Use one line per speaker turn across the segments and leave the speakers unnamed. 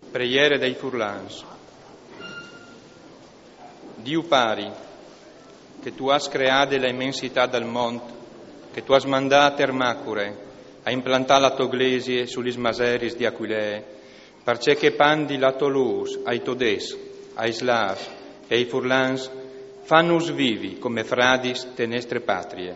Preghiere dei Furlans. Dio pari, che tu has creato la immensità del mondo, che tu has mandato Ermacure a implantare la tua iglesia sugli smaseris di Aquilee, perché che pandi la tua luz ai todes, ai slavs e ai Furlans, fannus vivi come fradis te nostre patrie.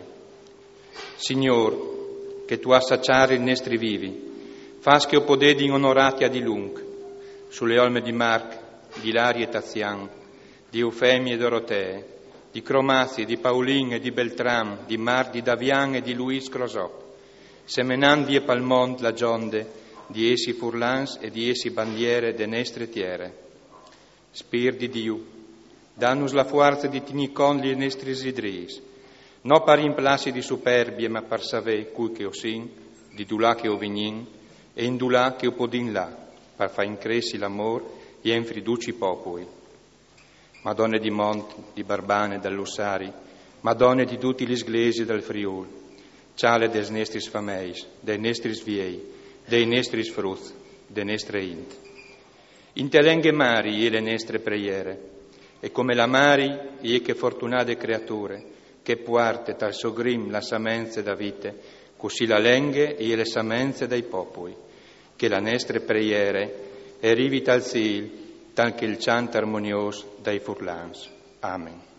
Signor, che tu has sacciare i nostri vivi, fas che o podedi onorati a di lung, sulle olme di Marc, di Lari e Tazian, di Eufemie e Dorotee, di Cromazi, di Paulin e di Beltram, di Mar, di Davian e di Luis Crosop, semenan vie pal mond la gionde di essi Furlans e di essi bandiere de nestre tiere. Spir di Dio, danus la forza di tinicon li nostri idris, no par implassi di superbie, ma par savè cui che o sin, di dulà che o vignin, e in dulà che o podin là, per fa incressi l'amor e infriduci popoli. Madonne di Mont, di Barbane, dell'Ussari, Madonne di tutti gli sglesi del Friul, ciale des nestris fameis, dei nestris viei, dei nestris fruz, de nestre int. In te lenghe mari e le nestre preiere, e come la mari e che fortunate creature, che puarte tal sogrim la samenze da vite, così la lenghe e le samenze dai popoli, che la nestre preiere arrivi tal sil, tal che il canto armonios dai Furlans. Amen.